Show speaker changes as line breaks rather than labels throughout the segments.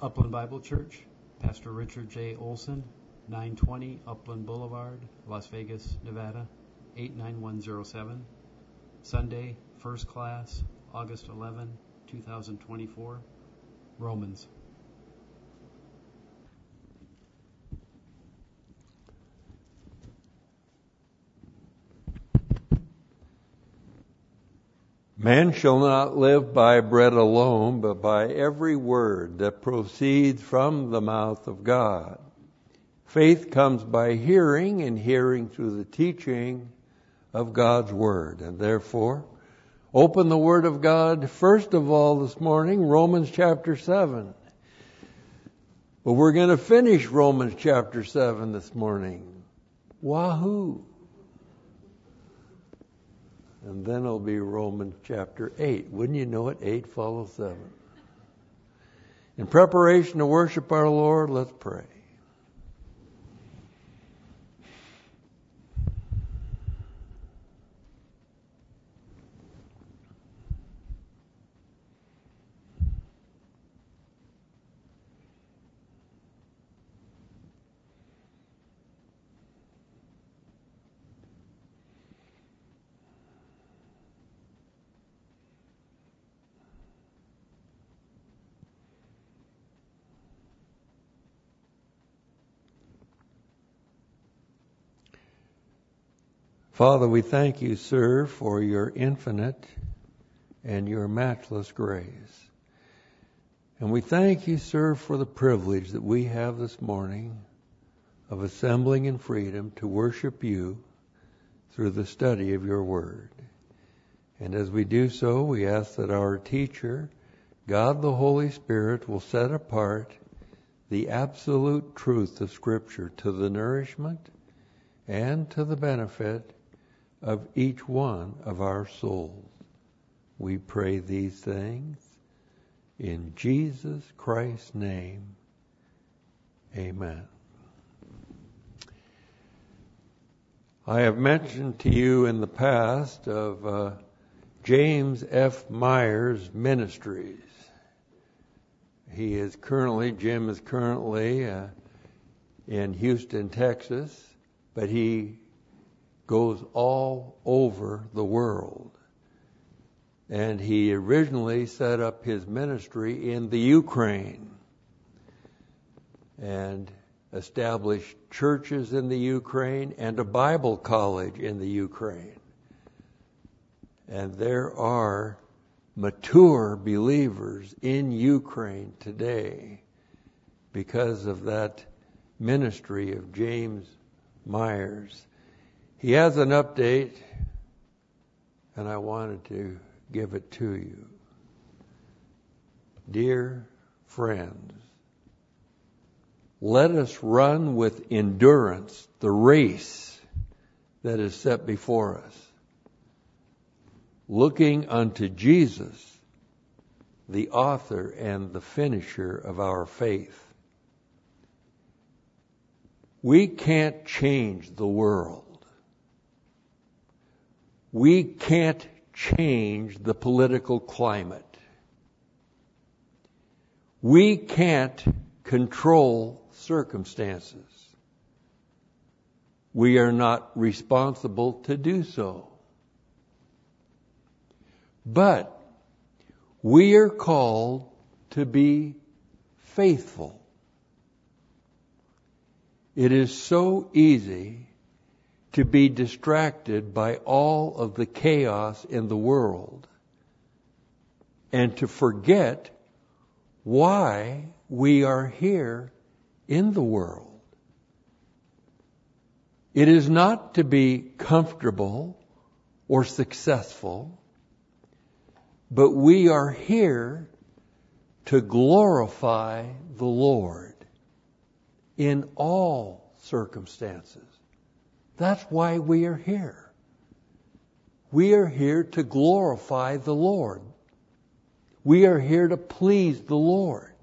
Upland Bible Church, Pastor Richard J. Olson, 920 Upland Boulevard, Las Vegas, Nevada, 89107. Sunday, First Class, August 11, 2024. Romans.
Man shall not live by bread alone, but by every word that proceeds from the mouth of God. Faith comes by hearing, and hearing through the teaching of God's Word. And therefore, open the Word of God first of all this morning, Romans chapter 7. But we're going to finish Romans chapter 7 this morning. Wahoo! And then it'll be Romans chapter 8. Wouldn't you know it? 8 follows 7. In preparation to worship our Lord, let's pray. Father, we thank you, sir, for your infinite and your matchless grace. And we thank you, sir, for the privilege that we have this morning of assembling in freedom to worship you through the study of your word. And as we do so, we ask that our teacher, God the Holy Spirit, will set apart the absolute truth of Scripture to the nourishment and to the benefit of each one of our souls. We pray these things in Jesus Christ's name. Amen. I have mentioned to you in the past of James F. Myers Ministries. Jim is currently in Houston, Texas, but he goes all over the world. And he originally set up his ministry in the Ukraine and established churches in the Ukraine and a Bible college in the Ukraine. And there are mature believers in Ukraine today because of that ministry of James Myers. He has an update, and I wanted to give it to you. Dear friends, let us run with endurance the race that is set before us, looking unto Jesus, the author and the finisher of our faith. We can't change the world. We can't change the political climate. We can't control circumstances. We are not responsible to do so. But we are called to be faithful. It is so easy to be distracted by all of the chaos in the world and to forget why we are here in the world. It is not to be comfortable or successful, but we are here to glorify the Lord in all circumstances. That's why we are here. We are here to glorify the Lord. We are here to please the Lord.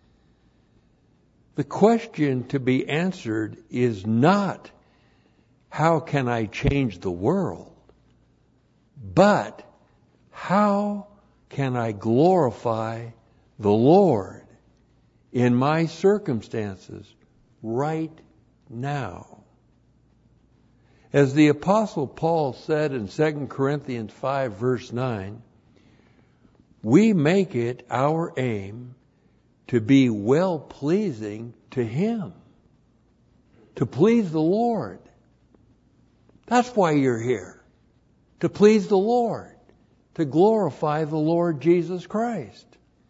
The question to be answered is not, how can I change the world? But, how can I glorify the Lord in my circumstances right now. As the Apostle Paul said in 2 Corinthians 5 verse 9, we make it our aim to be well-pleasing to Him, to please the Lord. That's why you're here, to please the Lord, to glorify the Lord Jesus Christ.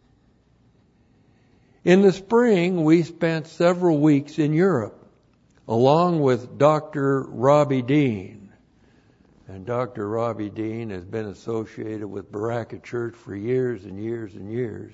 In the spring, we spent several weeks in Europe, along with Dr. Robbie Dean. And Dr. Robbie Dean has been associated with Baraka Church for years and years and years.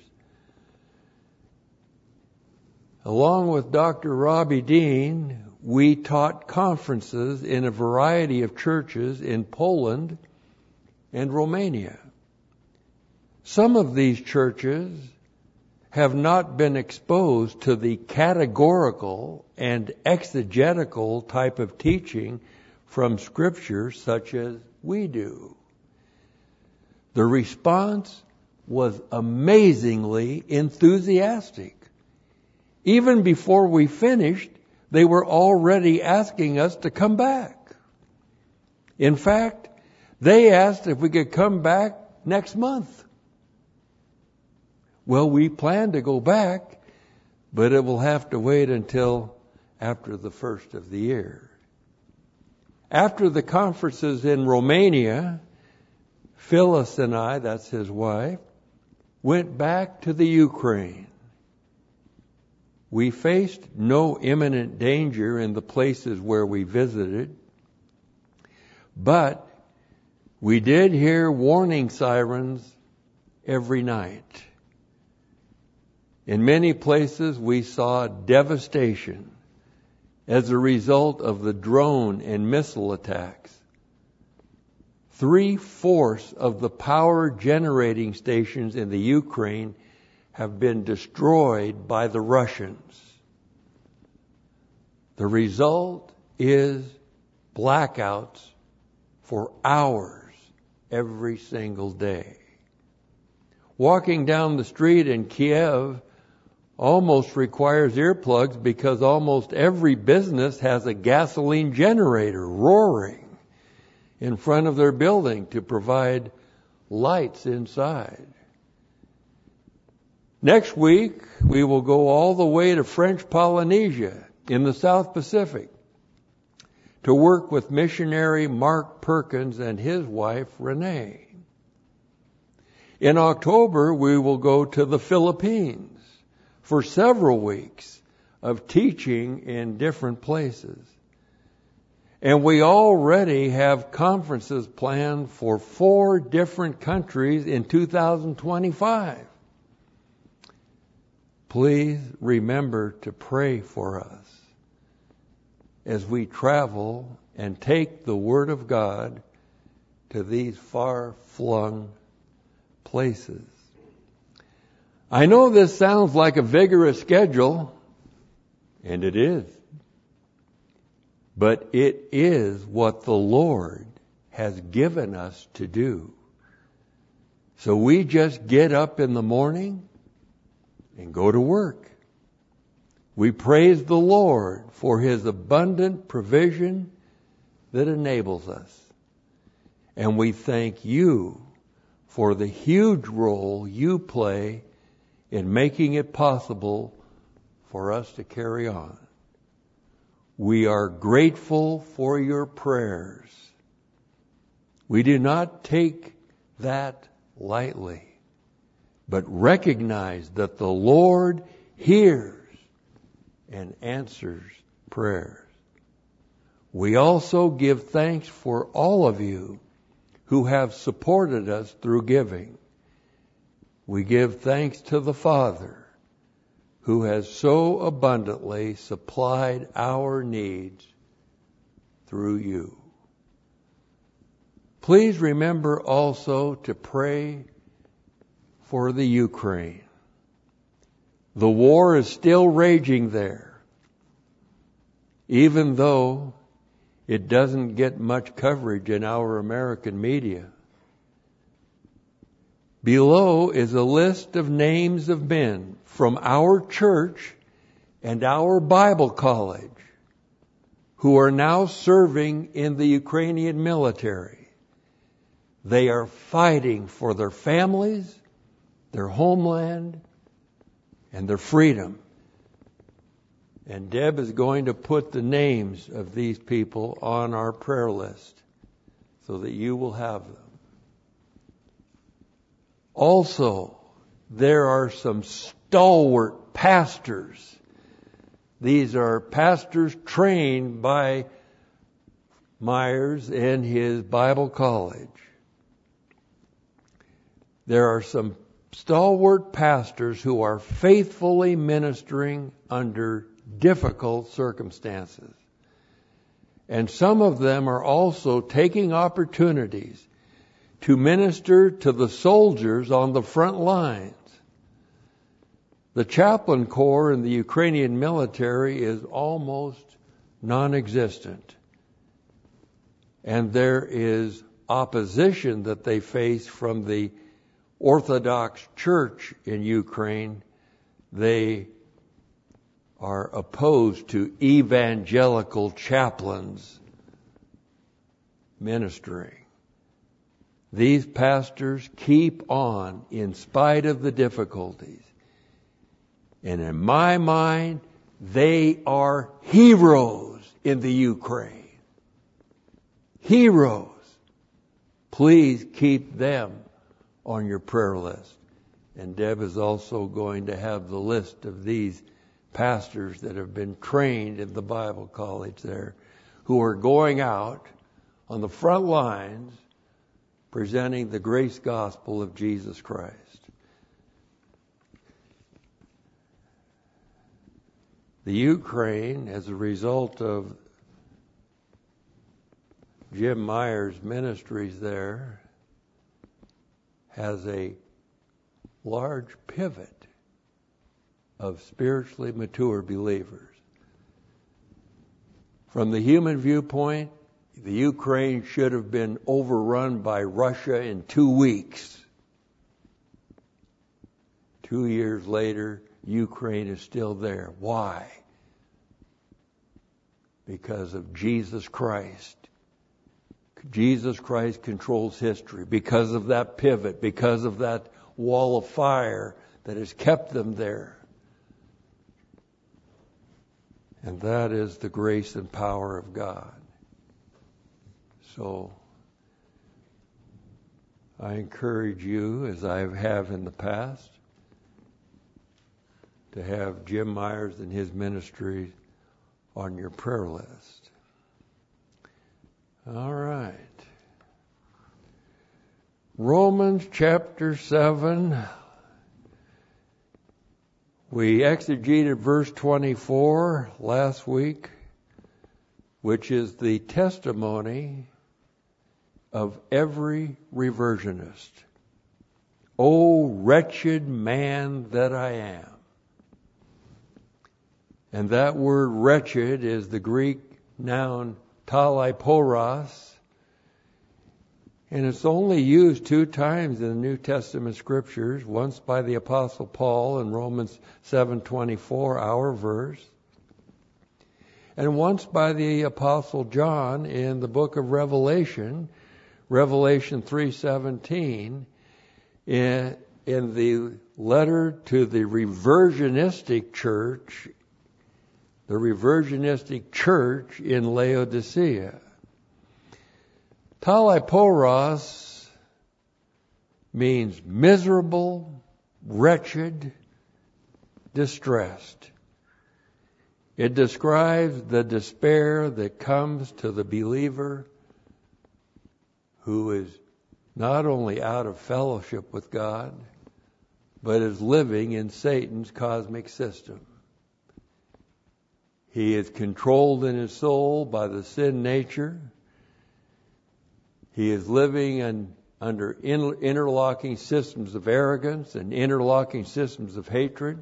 Along with Dr. Robbie Dean, we taught conferences in a variety of churches in Poland and Romania. Some of these churches have not been exposed to the categorical and exegetical type of teaching from Scripture such as we do. The response was amazingly enthusiastic. Even before we finished, they were already asking us to come back. In fact, they asked if we could come back next month. Well, we plan to go back, but it will have to wait until after the first of the year. After the conferences in Romania, Phyllis and I, that's his wife, went back to the Ukraine. We faced no imminent danger in the places where we visited, but we did hear warning sirens every night. In many places, we saw devastation as a result of the drone and missile attacks. 3/4 of the power generating stations in the Ukraine have been destroyed by the Russians. The result is blackouts for hours every single day. Walking down the street in Kiev almost requires earplugs because almost every business has a gasoline generator roaring in front of their building to provide lights inside. Next week, we will go all the way to French Polynesia in the South Pacific to work with missionary Mark Perkins and his wife, Renee. In October, we will go to the Philippines for several weeks of teaching in different places. And we already have conferences planned for 4 different countries in 2025. Please remember to pray for us as we travel and take the Word of God to these far-flung places. I know this sounds like a vigorous schedule, and it is. But it is what the Lord has given us to do. So we just get up in the morning and go to work. We praise the Lord for His abundant provision that enables us. And we thank you for the huge role you play in making it possible for us to carry on. We are grateful for your prayers. We do not take that lightly, but recognize that the Lord hears and answers prayers. We also give thanks for all of you who have supported us through giving. We give thanks to the Father who has so abundantly supplied our needs through you. Please remember also to pray for the Ukraine. The war is still raging there, even though it doesn't get much coverage in our American media. Below is a list of names of men from our church and our Bible college who are now serving in the Ukrainian military. They are fighting for their families, their homeland, and their freedom. And Deb is going to put the names of these people on our prayer list so that you will have them. Also, there are some stalwart pastors. These are pastors trained by Myers and his Bible college. There are some stalwart pastors who are faithfully ministering under difficult circumstances. And some of them are also taking opportunities to minister to the soldiers on the front lines. The chaplain corps in the Ukrainian military is almost non-existent. And there is opposition that they face from the Orthodox Church in Ukraine. They are opposed to evangelical chaplains ministering. These pastors keep on in spite of the difficulties. And in my mind, they are heroes in the Ukraine. Heroes. Please keep them on your prayer list. And Deb is also going to have the list of these pastors that have been trained in the Bible college there, who are going out on the front lines presenting the grace gospel of Jesus Christ. The Ukraine, as a result of Jim Myers' ministries there, has a large pivot of spiritually mature believers. From the human viewpoint, the Ukraine should have been overrun by Russia in 2 weeks. 2 years later, Ukraine is still there. Why? Because of Jesus Christ. Jesus Christ controls history. Because of that pivot, because of that wall of fire that has kept them there. And that is the grace and power of God. So, I encourage you, as I have in the past, to have Jim Myers and his ministry on your prayer list. All right. Romans chapter 7. We exegeted verse 24 last week, which is the testimony of every reversionist. O wretched man that I am. And that word wretched is the Greek noun talaiporos, and it's only used 2 times in the New Testament scriptures, once by the Apostle Paul in Romans 7:24, our verse, and once by the Apostle John in the book of Revelation, Revelation 3:17, in the letter to the reversionistic church, in Laodicea. Talaiporos means miserable, wretched, distressed. It describes the despair that comes to the believer who is not only out of fellowship with God, but is living in Satan's cosmic system. He is controlled in his soul by the sin nature. He is living under interlocking systems of arrogance and interlocking systems of hatred.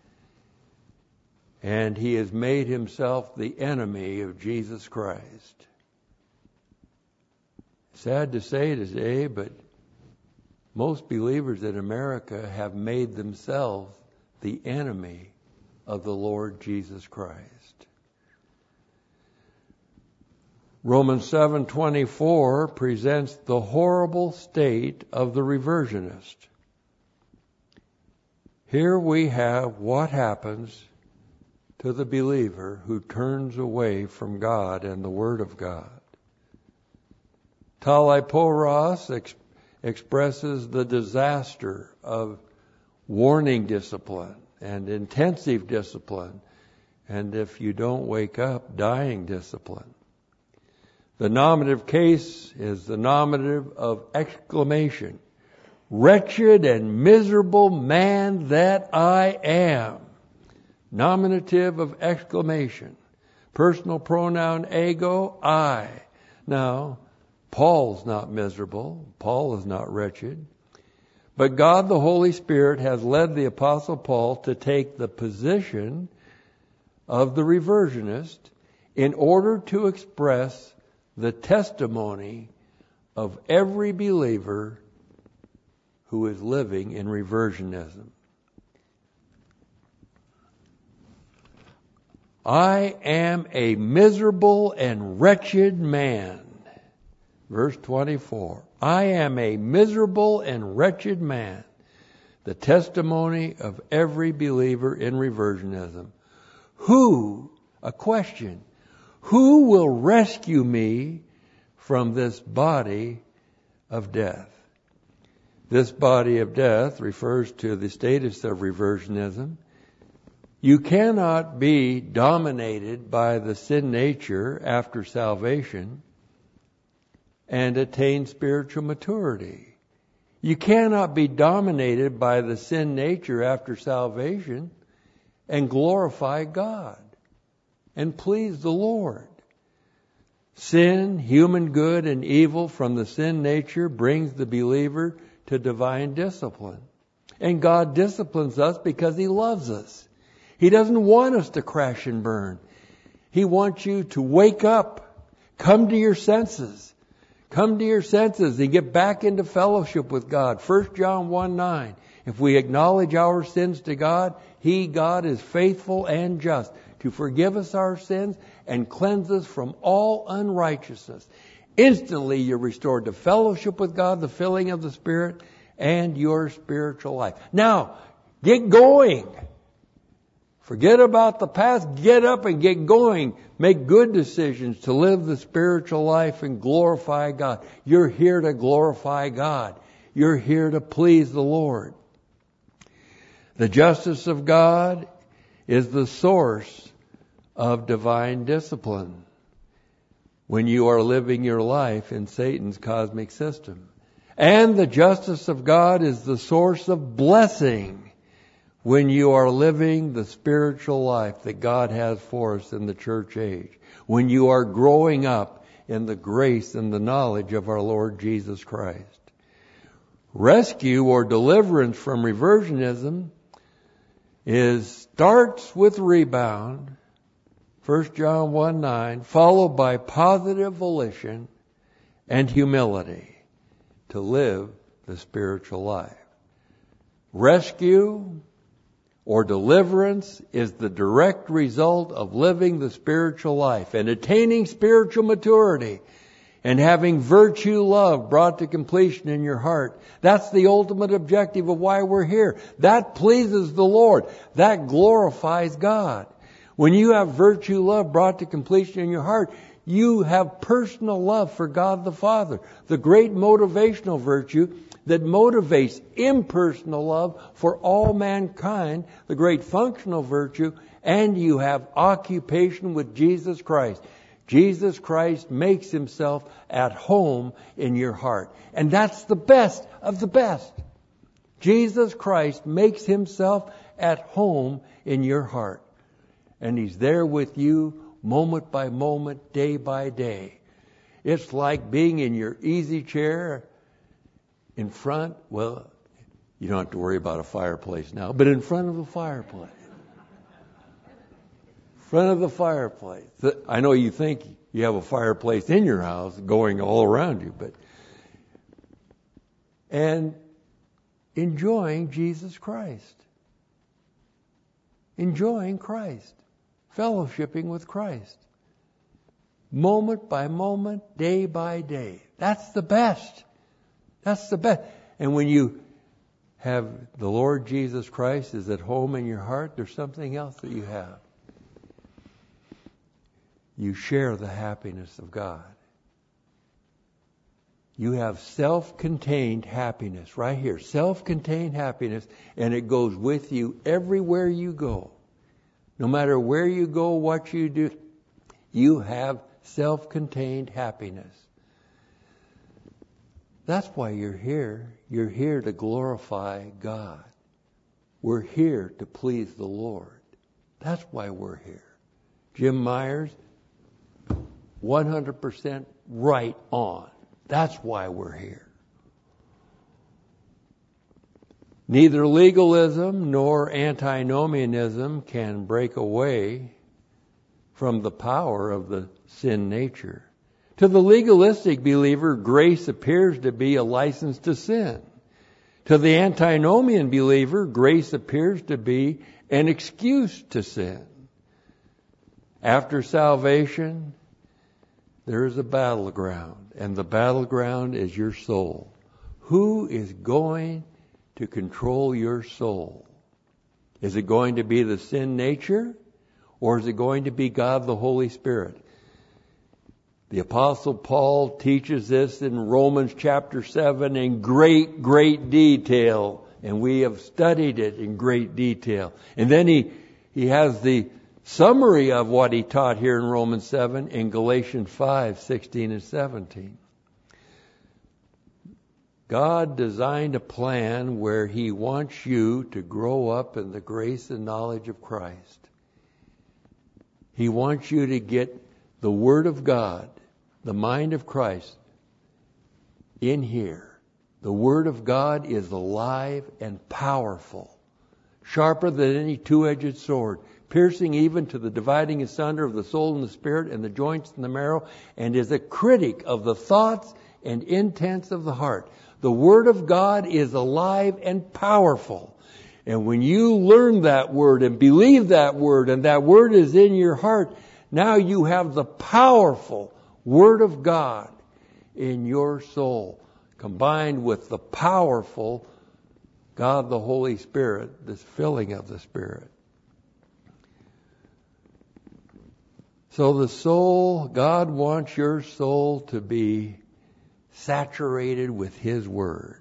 And he has made himself the enemy of Jesus Christ. Sad to say today, but most believers in America have made themselves the enemy of the Lord Jesus Christ. Romans 7:24 presents the horrible state of the reversionist. Here we have what happens to the believer who turns away from God and the Word of God. Talaiporos expresses the disaster of warning discipline and intensive discipline, and if you don't wake up, dying discipline. The nominative case is the nominative of exclamation. Wretched and miserable man that I am. Nominative of exclamation. Personal pronoun ego, I. Now, Paul's not miserable. Paul is not wretched. But God the Holy Spirit has led the Apostle Paul to take the position of the reversionist in order to express the testimony of every believer who is living in reversionism. I am a miserable and wretched man. Verse 24. I am a miserable and wretched man. The testimony of every believer in reversionism. A question, who will rescue me from this body of death? This body of death refers to the status of reversionism. You cannot be dominated by the sin nature after salvation and attain spiritual maturity. You cannot be dominated by the sin nature after salvation and glorify God and please the Lord. Sin, human good and evil from the sin nature brings the believer to divine discipline. And God disciplines us because He loves us. He doesn't want us to crash and burn. He wants you to wake up, come to your senses. Come to your senses and get back into fellowship with God. 1 John 1:9. If we acknowledge our sins to God, He, God, is faithful and just to forgive us our sins and cleanse us from all unrighteousness. Instantly you're restored to fellowship with God, the filling of the Spirit, and your spiritual life. Now, get going. Forget about the past. Get up and get going. Make good decisions to live the spiritual life and glorify God. You're here to glorify God. You're here to please the Lord. The justice of God is the source of divine discipline when you are living your life in Satan's cosmic system. And the justice of God is the source of blessing when you are living the spiritual life that God has for us in the church age. When you are growing up in the grace and the knowledge of our Lord Jesus Christ. Rescue or deliverance from reversionism starts with rebound, 1 John 1:9, followed by positive volition and humility to live the spiritual life. Rescue or deliverance is the direct result of living the spiritual life and attaining spiritual maturity and having virtue love brought to completion in your heart. That's the ultimate objective of why we're here. That pleases the Lord. That glorifies God. When you have virtue love brought to completion in your heart, you have personal love for God the Father, the great motivational virtue that motivates impersonal love for all mankind, the great functional virtue, and you have occupation with Jesus Christ. Jesus Christ makes Himself at home in your heart. And that's the best of the best. Jesus Christ makes Himself at home in your heart. And He's there with you moment by moment, day by day. It's like being in your easy chair in front, well, you don't have to worry about a fireplace now, but in front of the fireplace. Front of the fireplace. I know you think you have a fireplace in your house going all around you, and enjoying Jesus Christ. Enjoying Christ. Fellowshipping with Christ. Moment by moment, day by day. That's the best. That's the best. And when you have the Lord Jesus Christ is at home in your heart, there's something else that you have. You share the happiness of God. You have self-contained happiness right here. Self-contained happiness, and it goes with you everywhere you go. No matter where you go, what you do, you have self-contained happiness. That's why you're here. You're here to glorify God. We're here to please the Lord. That's why we're here. Jim Myers, 100% right on. That's why we're here. Neither legalism nor antinomianism can break away from the power of the sin nature. To the legalistic believer, grace appears to be a license to sin. To the antinomian believer, grace appears to be an excuse to sin. After salvation, there is a battleground, and the battleground is your soul. Who is going to control your soul? Is it going to be the sin nature, or is it going to be God the Holy Spirit? The Apostle Paul teaches this in Romans chapter 7 in great, great detail, and we have studied it in great detail. And then he has the summary of what he taught here in Romans 7 in Galatians 5, 16 and 17. God designed a plan where He wants you to grow up in the grace and knowledge of Christ. He wants you to get the Word of God, the mind of Christ, in here. The Word of God is alive and powerful, sharper than any two-edged sword, piercing even to the dividing asunder of the soul and the spirit and the joints and the marrow, and is a critic of the thoughts and intents of the heart. The Word of God is alive and powerful. And when you learn that Word and believe that Word, and that Word is in your heart, now you have the powerful Word of God in your soul, combined with the powerful God the Holy Spirit, this filling of the Spirit. So the soul, God wants your soul to be saturated with His Word.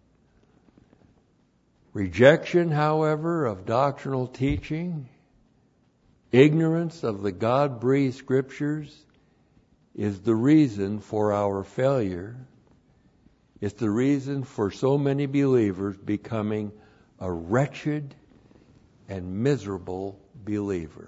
Rejection, however, of doctrinal teaching, ignorance of the God-breathed Scriptures is the reason for our failure. It's the reason for so many believers becoming a wretched and miserable believer.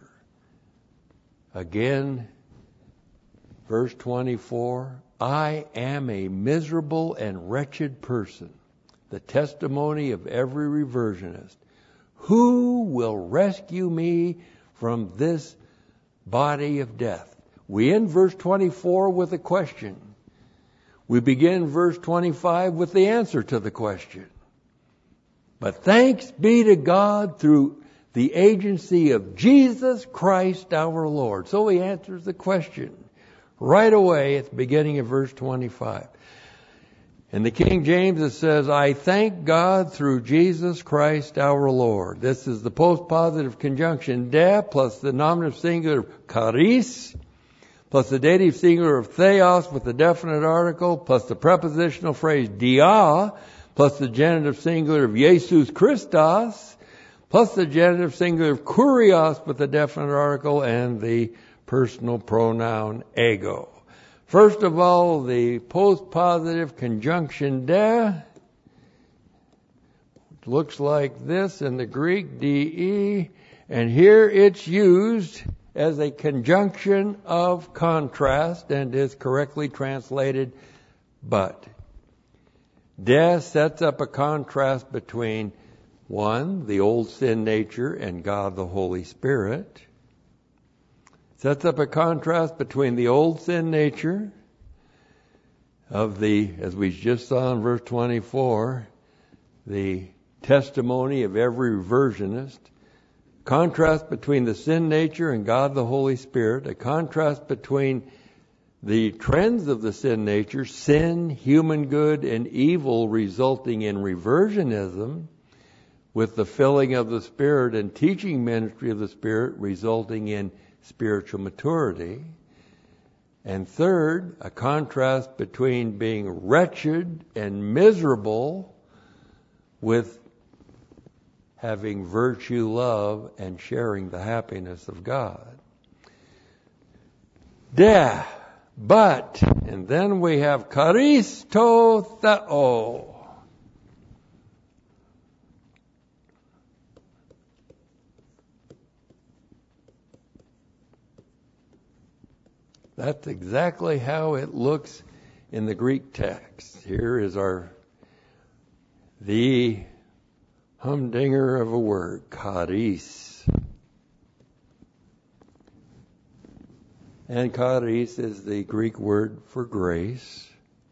Again, verse 24, I am a miserable and wretched person, the testimony of every reversionist. Who will rescue me from this body of death? We end verse 24 with a question. We begin verse 25 with the answer to the question. But thanks be to God through the agency of Jesus Christ our Lord. So He answers the question right away at the beginning of verse 25. In the King James it says, I thank God through Jesus Christ our Lord. This is the postpositive conjunction de plus the nominative singular charis plus the dative singular of theos with the definite article plus the prepositional phrase dia plus the genitive singular of Jesus Christos plus the genitive singular of kurios with the definite article and the personal pronoun ego. First of all, the postpositive conjunction de looks like this in the Greek, de, and here it's used as a conjunction of contrast and is correctly translated but. De sets up a contrast between one, the old sin nature, and God the Holy Spirit. Sets up a contrast between the old sin nature of the, as we just saw in verse 24, the testimony of every reversionist, contrast between the sin nature and God the Holy Spirit, a contrast between the trends of the sin nature, sin, human good, and evil resulting in reversionism, with the filling of the Spirit and teaching ministry of the Spirit resulting in spiritual maturity. And third, a contrast between being wretched and miserable with having virtue, love, and sharing the happiness of God. But, and then we have Charisto Theo. That's exactly how it looks in the Greek text. Here is the humdinger of a word, charis. And charis is the Greek word for grace.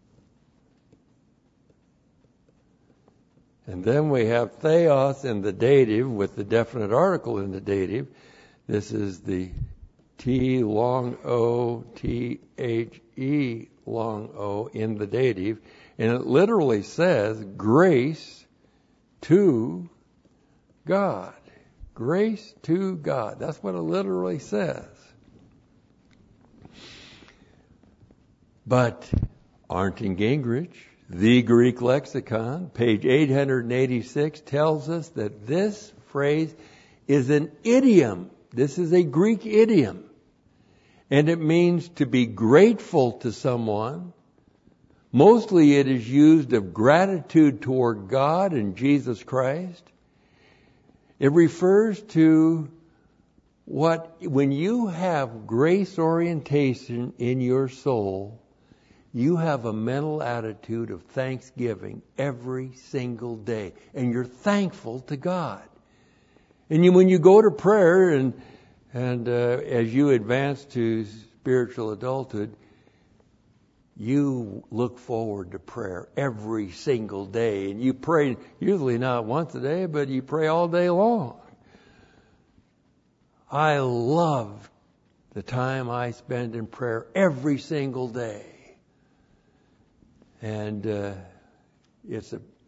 And then we have theos in the dative with the definite article in the dative. This is the T long O, T H E long O in the dative. And it literally says grace to God. Grace to God. That's what it literally says. But Arndt Gingrich, the Greek lexicon, page 886, tells us that this phrase is an idiom. This is a Greek idiom. And it means to be grateful to someone. Mostly it is used of gratitude toward God and Jesus Christ. It refers to when you have grace orientation in your soul, you have a mental attitude of thanksgiving every single day. And you're thankful to God. And when you go to prayer and as you advance to spiritual adulthood, you look forward to prayer every single day. And you pray, usually not once a day, but you pray all day long. I love the time I spend in prayer every single day. And it's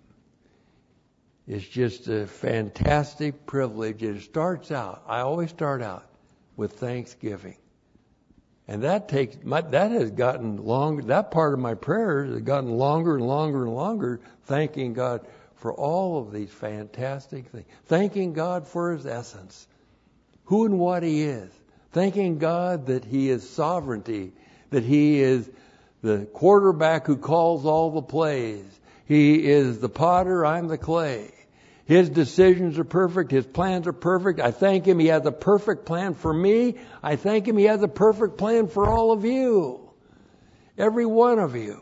just a fantastic privilege. I always start out with thanksgiving. And that has gotten longer. That part of my prayers has gotten longer and longer and longer, thanking God for all of these fantastic things. Thanking God for His essence, who and what He is. Thanking God that He is sovereignty, that He is the quarterback who calls all the plays. He is the potter, I'm the clay. His decisions are perfect. His plans are perfect. I thank Him He has a perfect plan for me. I thank Him He has a perfect plan for all of you. Every one of you.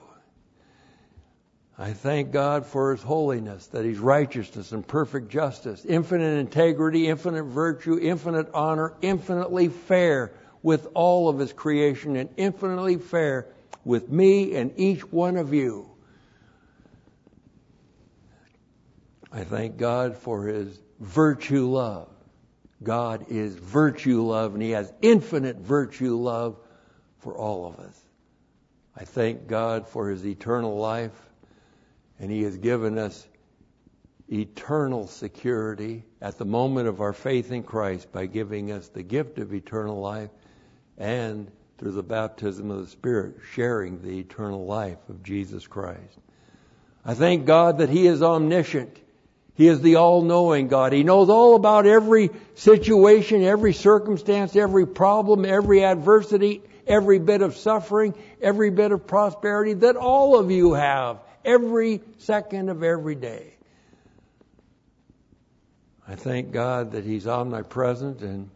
I thank God for His holiness, that He's righteousness and perfect justice, infinite integrity, infinite virtue, infinite honor, infinitely fair with all of His creation, and infinitely fair with me and each one of you. I thank God for His virtue love. God is virtue love, and He has infinite virtue love for all of us. I thank God for His eternal life, and He has given us eternal security at the moment of our faith in Christ by giving us the gift of eternal life and through the baptism of the Spirit, sharing the eternal life of Jesus Christ. I thank God that He is omniscient. He is the all-knowing God. He knows all about every situation, every circumstance, every problem, every adversity, every bit of suffering, every bit of prosperity that all of you have every second of every day. I thank God that He's omnipresent, and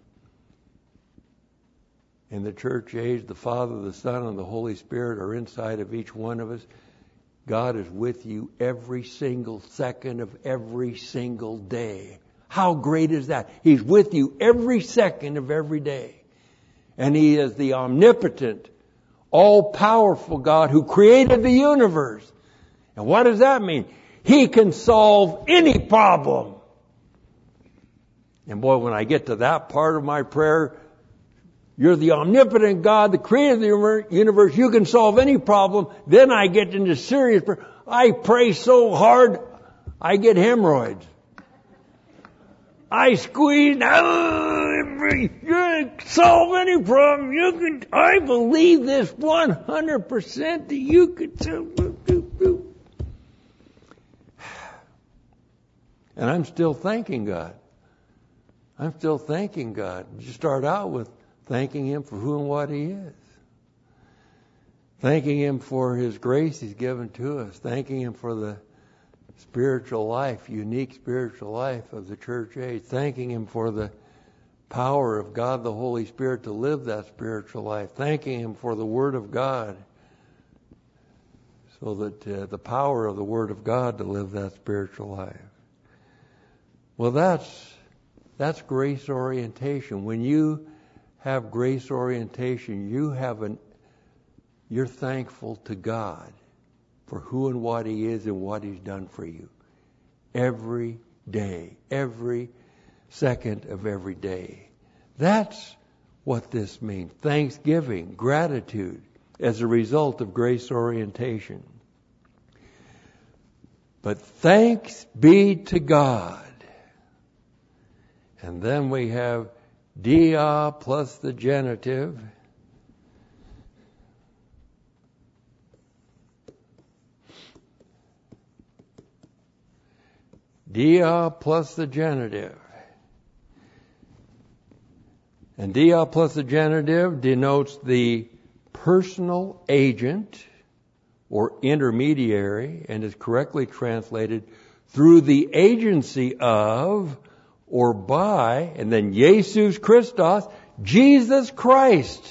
in the church age, the Father, the Son, and the Holy Spirit are inside of each one of us. God is with you every single second of every single day. How great is that? He's with you every second of every day. And He is the omnipotent, all-powerful God who created the universe. And what does that mean? He can solve any problem. And boy, when I get to that part of my prayer, you're the omnipotent God, the creator of the universe, you can solve any problem. Then I get into serious prayer. I pray so hard, I get hemorrhoids. I squeeze, you can solve any problem. I believe this 100% that you could solve. And I'm still thanking God. I'm still thanking God. You start out with thanking Him for who and what He is. Thanking Him for His grace He's given to us. Thanking Him for the spiritual life, unique spiritual life of the church age. Thanking Him for the power of God, the Holy Spirit, to live that spiritual life. Thanking Him for the Word of God, so that the power of the Word of God to live that spiritual life. Well, that's grace orientation. When you have grace orientation, you're thankful to God for who and what He is and what He's done for you. Every day, every second of every day. That's what this means. Thanksgiving, gratitude as a result of grace orientation. But thanks be to God. And then we have dia plus the genitive. Dia plus the genitive. And dia plus the genitive denotes the personal agent or intermediary, and is correctly translated through the agency of or by, and then Jesus Christos, Jesus Christ.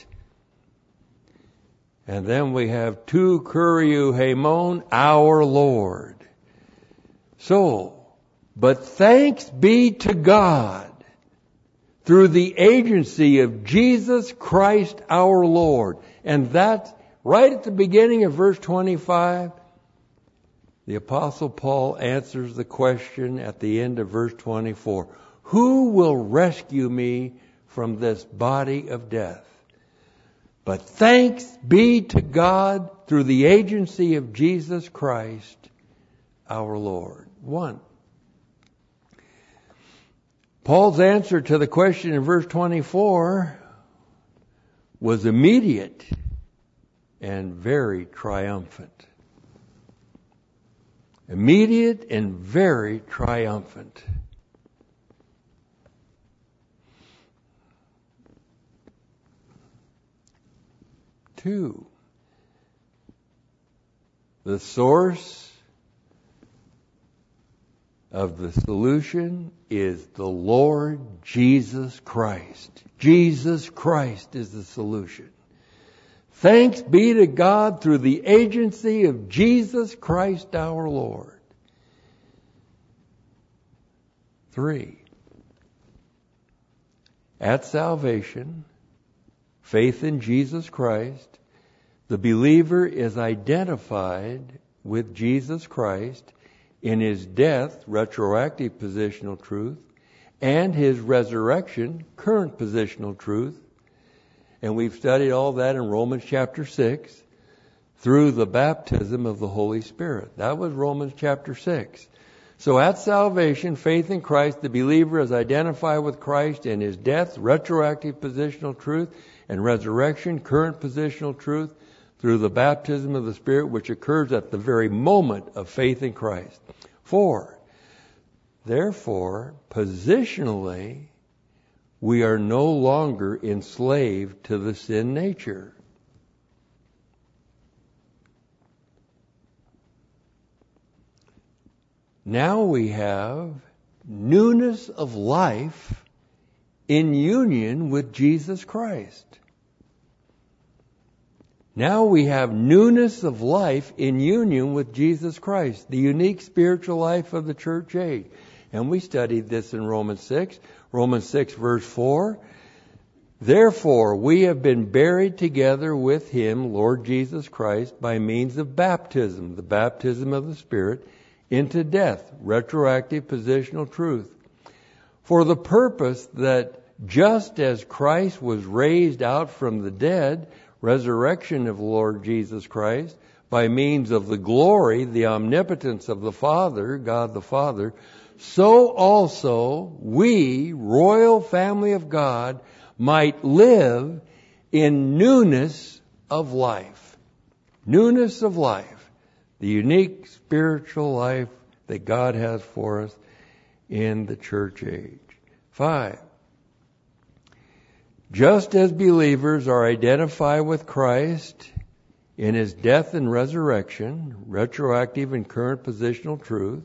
And then we have tu kuriou haimon, our Lord. So, but thanks be to God through the agency of Jesus Christ our Lord. And that's right at the beginning of verse 25. The Apostle Paul answers the question at the end of verse 24. Who will rescue me from this body of death? But thanks be to God through the agency of Jesus Christ our Lord. 1. Paul's answer to the question in verse 24 was immediate and very triumphant. Immediate and very triumphant. 2. The source of the solution is the Lord Jesus Christ. Jesus Christ is the solution. Thanks be to God through the agency of Jesus Christ our Lord. 3. At salvation, faith in Jesus Christ, the believer is identified with Jesus Christ in His death, retroactive positional truth, and His resurrection, current positional truth. And we've studied all that in Romans chapter 6 through the baptism of the Holy Spirit. That was Romans chapter 6. So at salvation, faith in Christ, the believer is identified with Christ in His death, retroactive positional truth, and resurrection, current positional truth, through the baptism of the Spirit, which occurs at the very moment of faith in Christ. 4. Therefore, positionally, we are no longer enslaved to the sin nature. Now we have newness of life in union with Jesus Christ. Now we have newness of life in union with Jesus Christ, the unique spiritual life of the church age. And we studied this in Romans 6. Romans 6 verse 4. Therefore, we have been buried together with Him, Lord Jesus Christ, by means of baptism, the baptism of the Spirit, into death, retroactive positional truth, for the purpose that just as Christ was raised out from the dead, resurrection of the Lord Jesus Christ, by means of the glory, the omnipotence of the Father, God the Father, so also we, royal family of God, might live in newness of life. Newness of life. The unique spiritual life that God has for us in the church age. 5. Just as believers are identified with Christ in His death and resurrection, retroactive and current positional truth,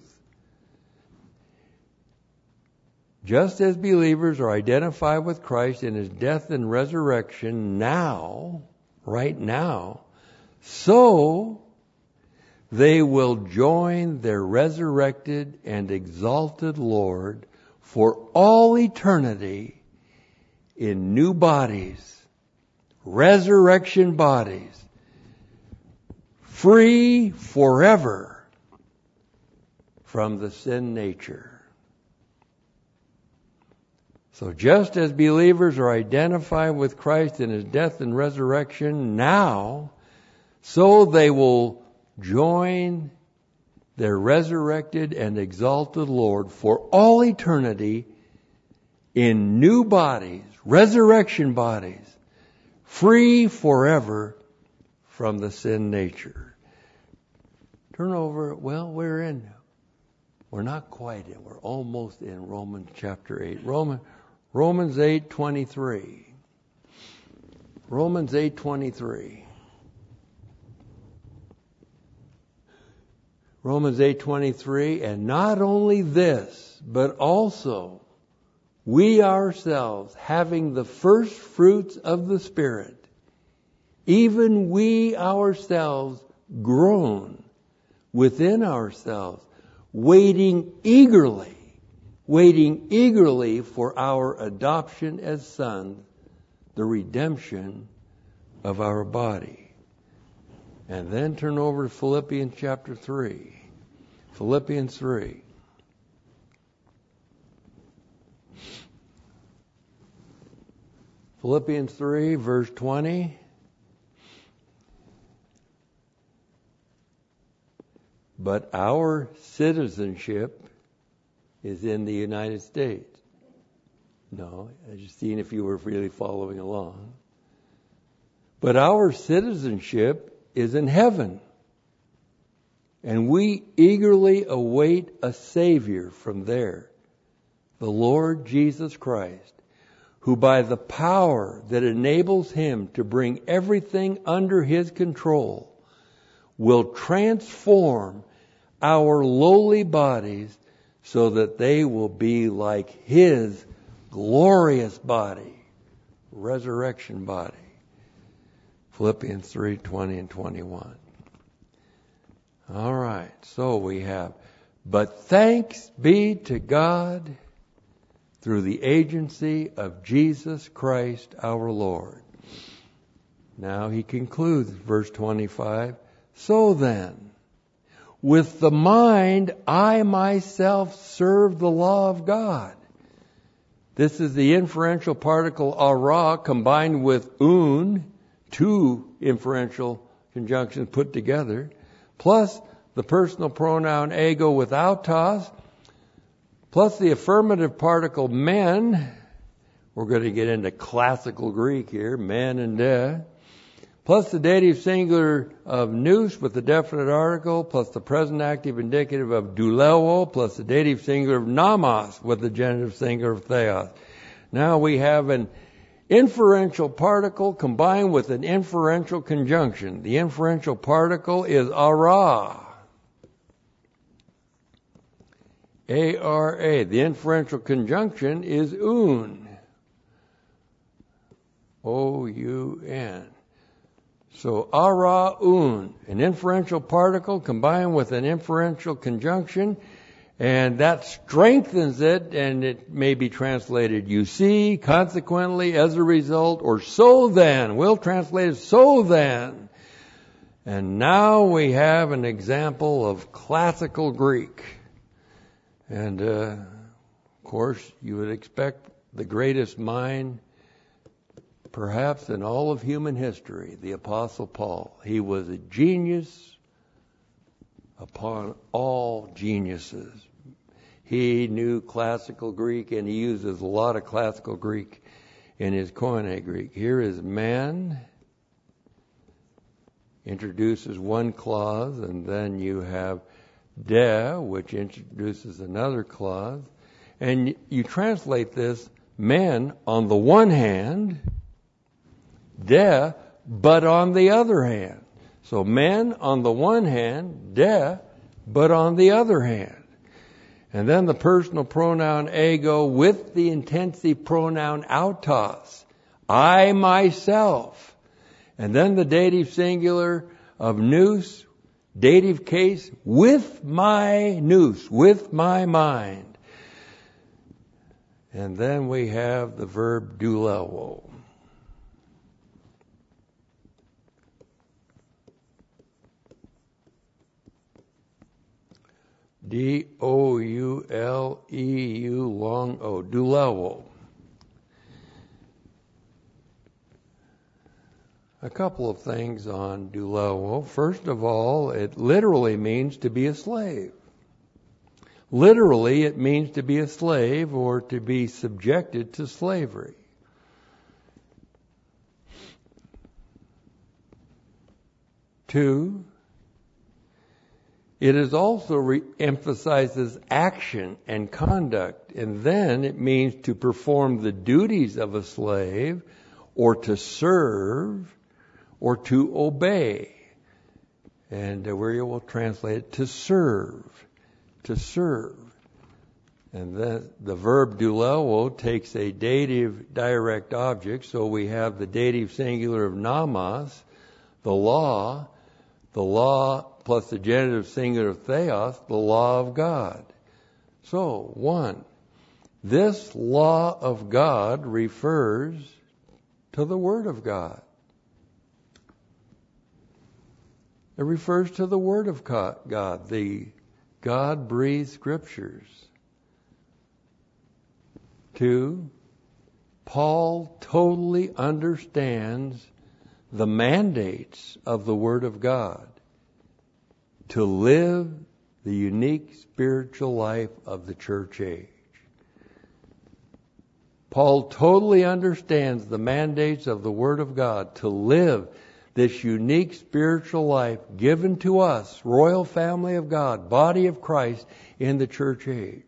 just as believers are identified with Christ in His death and resurrection now, right now, so they will join their resurrected and exalted Lord for all eternity in new bodies, resurrection bodies, free forever from the sin nature. So just as believers are identified with Christ in His death and resurrection now, so they will join their resurrected and exalted Lord for all eternity in new bodies, resurrection bodies, free forever from the sin nature. Turn over, we're not quite in, we're almost in Romans chapter 8. Romans 8:23. Romans 8:23. Romans 8:23, and not only this, but also we ourselves, having the first fruits of the Spirit, even we ourselves groan within ourselves, waiting eagerly for our adoption as sons, the redemption of our body. And then turn over to Philippians chapter 3. Philippians 3. Philippians 3, verse 20. But our citizenship is in the United States. No, I was just seeing if you were really following along. But our citizenship is in heaven. And we eagerly await a Savior from there, the Lord Jesus Christ, who by the power that enables Him to bring everything under His control will transform our lowly bodies so that they will be like His glorious body, resurrection body. Philippians 3, 20 and 21. All right, so we have, but thanks be to God through the agency of Jesus Christ our Lord. Now he concludes, verse 25, so then, with the mind I myself serve the law of God. This is the inferential particle ara combined with un, two inferential conjunctions put together, plus the personal pronoun ego with autos, plus the affirmative particle men. We're going to get into classical Greek here, men and de, plus the dative singular of nous with the definite article, plus the present active indicative of douleo, plus the dative singular of namos with the genitive singular of theos. Now we have an inferential particle combined with an inferential conjunction. The inferential particle is ara. A-R-A. The inferential conjunction is un. O-U-N. So ara un. An inferential particle combined with an inferential conjunction, and that strengthens it, and it may be translated you see, consequently, as a result, or so then. We'll translate it so then. And now we have an example of classical Greek. And, of course, you would expect the greatest mind, perhaps in all of human history, the Apostle Paul. He was a genius upon all geniuses. He knew classical Greek, and he uses a lot of classical Greek in his Koine Greek. Here is man, introduces one clause, and then you have de, which introduces another clause. And you translate this, men on the one hand, de, but on the other hand. So men on the one hand, de, but on the other hand. And then the personal pronoun ego with the intensive pronoun autos, I myself. And then the dative singular of nous, dative case, with my nous, with my mind. And then we have the verb douleuo. D-O-U-L-E-U long O, douleuo. A couple of things on douleuo. First of all, it literally means to be a slave. Literally, it means to be a slave or to be subjected to slavery. Two, it is also emphasizes action and conduct, and then it means to perform the duties of a slave or to serve or to obey. And where you will translate it, to serve. To serve. And then the verb douleuo takes a dative direct object, so we have the dative singular of nomos, the law plus the genitive singular of theos, the law of God. So, one, this law of God refers to the Word of God. It refers to the Word of God, the God-breathed Scriptures. Two, Paul totally understands the mandates of the Word of God to live the unique spiritual life of the church age. Paul totally understands the mandates of the Word of God to live this unique spiritual life given to us, royal family of God, body of Christ in the church age.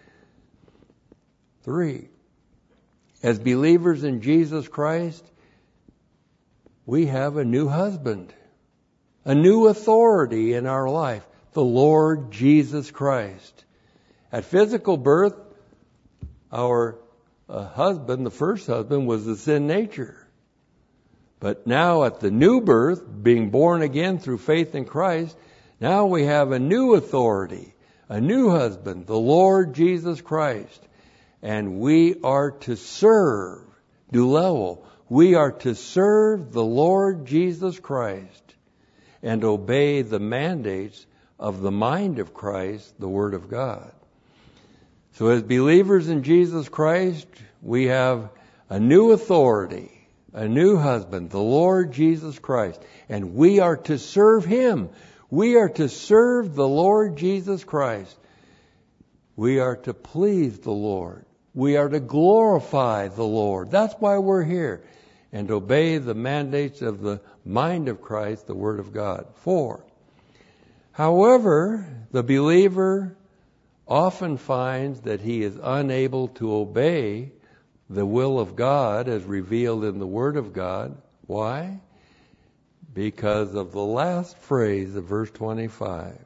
3, as believers in Jesus Christ, we have a new husband, a new authority in our life, the Lord Jesus Christ. At physical birth, our husband, the first husband, was the sin nature. But now at the new birth, being born again through faith in Christ, now we have a new authority, a new husband, the Lord Jesus Christ. And we are to serve, douleuo. We are to serve the Lord Jesus Christ and obey the mandates of the mind of Christ, the Word of God. So as believers in Jesus Christ, we have a new authority, a new husband, the Lord Jesus Christ, and we are to serve Him. We are to serve the Lord Jesus Christ. We are to please the Lord. We are to glorify the Lord. That's why we're here. And obey the mandates of the mind of Christ, the Word of God. 4, however, the believer often finds that he is unable to obey the will of God as revealed in the Word of God. Why? Because of the last phrase of verse 25.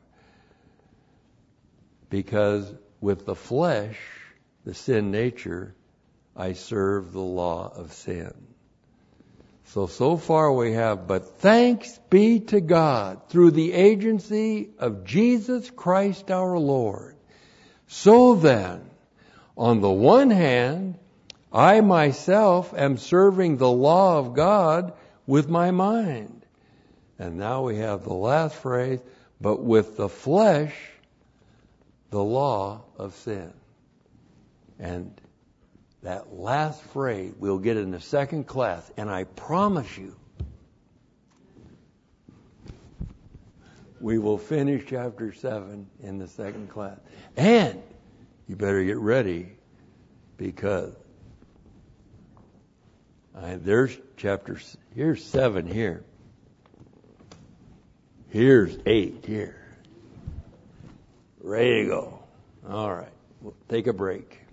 Because with the flesh, the sin nature, I serve the law of sin. So far we have, but thanks be to God through the agency of Jesus Christ our Lord. So then, on the one hand, I myself am serving the law of God with my mind. And now we have the last phrase, but with the flesh, the law of sin. And that last phrase we'll get in the second class. And I promise you, we will finish chapter 7 in the second class. And you better get ready, because there's here's 7 here. Here's 8 here. Ready to go. All right. We'll take a break.